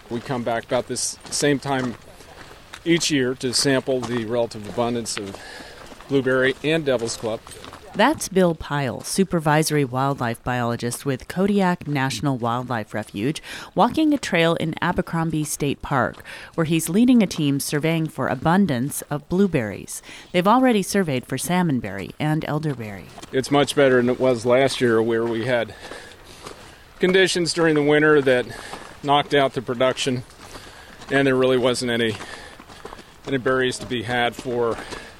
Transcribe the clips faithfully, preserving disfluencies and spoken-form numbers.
We come back about this same time each year to sample the relative abundance of blueberry and Devil's Club. That's Bill Pyle, supervisory wildlife biologist with Kodiak National Wildlife Refuge, walking a trail in Abercrombie State Park, where he's leading a team surveying for abundance of blueberries. They've already surveyed for salmonberry and elderberry. It's much better than it was last year, where we had conditions during the winter that knocked out the production, and there really wasn't any any berries to be had for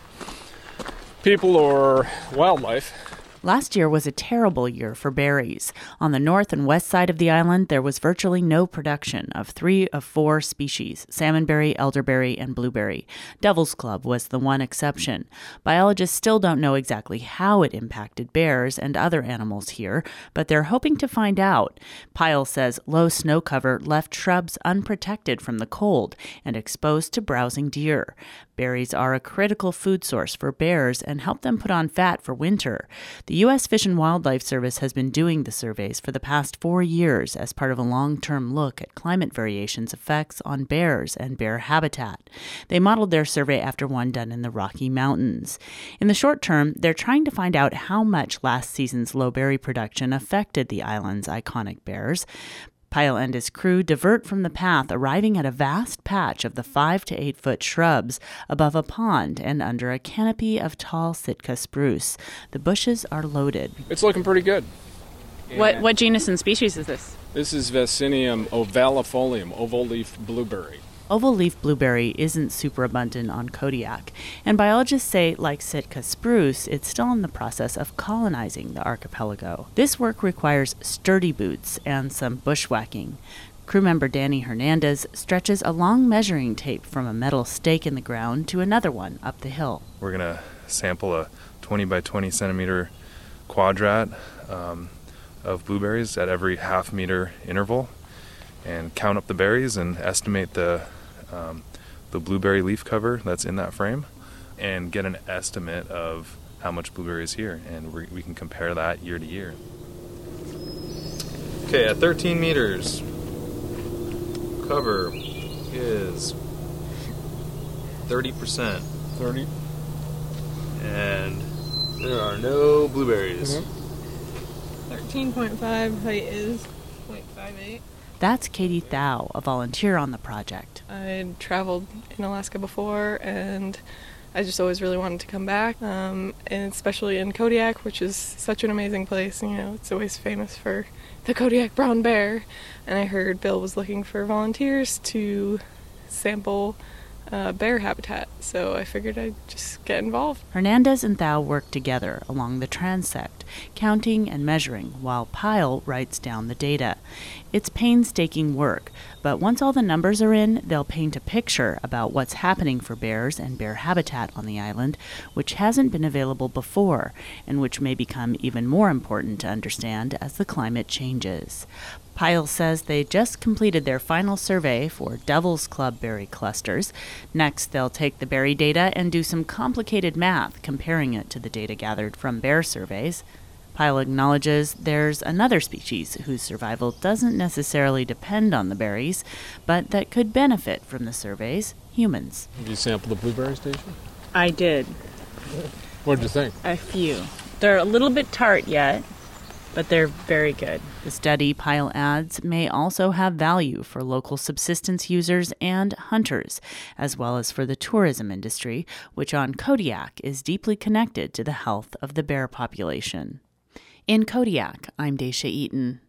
people or wildlife. Last year was a terrible year for berries. On the north and west side of the island, there was virtually no production of three of four species, salmonberry, elderberry, and blueberry. Devil's Club was the one exception. Biologists still don't know exactly how it impacted bears and other animals here, but they're hoping to find out. Pyle says low snow cover left shrubs unprotected from the cold and exposed to browsing deer. Berries are a critical food source for bears and help them put on fat for winter. The U S Fish and Wildlife Service has been doing the surveys for the past four years as part of a long-term look at climate variation's effects on bears and bear habitat. They modeled their survey after one done in the Rocky Mountains. In the short term, they're trying to find out how much last season's low berry production affected the island's iconic bears. Pyle and his crew divert from the path, arriving at a vast patch of the five to eight foot shrubs above a pond and under a canopy of tall Sitka spruce. The bushes are loaded. It's looking pretty good. What what genus and species is this? This is Vaccinium ovalifolium, oval leaf blueberry. Oval leaf blueberry isn't super abundant on Kodiak, and biologists say, like Sitka spruce, it's still in the process of colonizing the archipelago. This work requires sturdy boots and some bushwhacking. Crew member Danny Hernandez stretches a long measuring tape from a metal stake in the ground to another one up the hill. We're going to sample a twenty by twenty centimeter quadrat um, of blueberries at every half meter interval, and count up the berries and estimate the um, the blueberry leaf cover that's in that frame, and get an estimate of how much blueberry is here, and we we can compare that year to year. Okay, at thirteen meters, cover is thirty percent. thirty. And there are no blueberries. Mm-hmm. thirteen point five, height is zero point five eight. That's Katie Thau, a volunteer on the project. I'd traveled in Alaska before, and I just always really wanted to come back, um, and especially in Kodiak, which is such an amazing place. You know, it's always famous for the Kodiak brown bear, and I heard Bill was looking for volunteers to sample uh, bear habitat, so I figured I'd just get involved. Hernandez and Thau work together along the transect, counting and measuring, while Pyle writes down the data. It's painstaking work, but once all the numbers are in, they'll paint a picture about what's happening for bears and bear habitat on the island, which hasn't been available before, and which may become even more important to understand as the climate changes. Pyle says they just completed their final survey for Devil's Club berry clusters. Next, they'll take the berry data and do some complicated math, comparing it to the data gathered from bear surveys. Pyle acknowledges there's another species whose survival doesn't necessarily depend on the berries, but that could benefit from the surveys: humans. Did you sample the blueberry station? I did. What did you think? A few. They're a little bit tart yet, but they're very good. The study, Pyle adds, may also have value for local subsistence users and hunters, as well as for the tourism industry, which on Kodiak is deeply connected to the health of the bear population. In Kodiak, I'm Daisha Eaton.